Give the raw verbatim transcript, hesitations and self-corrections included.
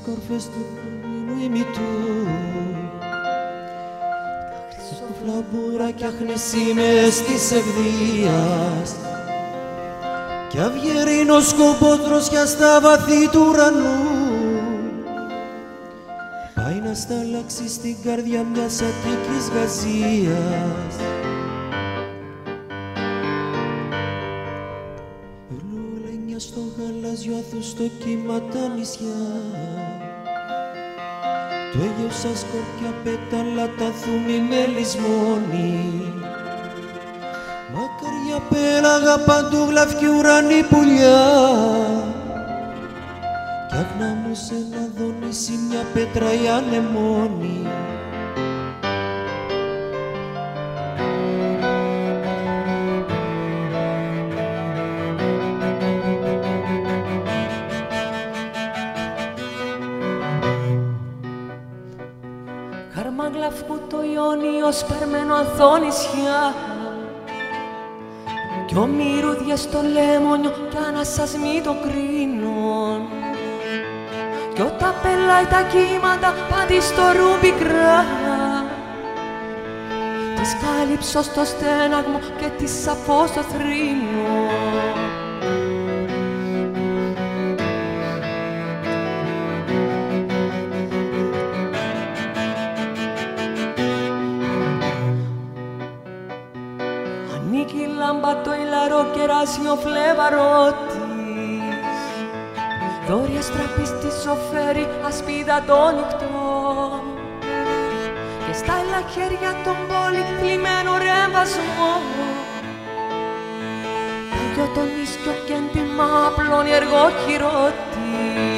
κορφές του κομμένου ημιτού. Τα χρυσοφλαμπουράκια χνεσίμες της ευδίας κι αυγερίνος σκοπότρωσια στα βαθύ του ουρανού. Πάει να σταλάξει στην καρδιά μιας Αττικής γαζίας. Λουλένια στο γαλάζιο άθουστο κύμα τα νησιά. Το Αίγαιο σαν σκορπιά πέταλα τα θούμη με λησμόνι. Μακαριά πέλαγα παντού γλαυκή ουρανή πουλιά. Κι αγνάμωσε να δονήσει μια πέτρα η ανεμόνη. Χαρμαγλαυκού το Ιόνιο σπαρμένο ανθόνησιά κι ο μυρούδιες στο λέμονιο κι ανασασμοί το κρίνον κι όταν πελάει τα κύματα πάντη στο ρουμπικρά της κάλυψω στο στέναγμο και της σαφώ στο θρήνο. Ανήκει η λάμπα το ηλαρό κεράσιο φλέβαρο της. Δόρια στραπή στη σοφέρι ασπίδα το νυχτό. Και στα άλλα χέρια τον πόλη θλιμμένο ρέμβασμο. Παγιό τον ίσκιο και έντιμα απλώνει εργόχειρο της.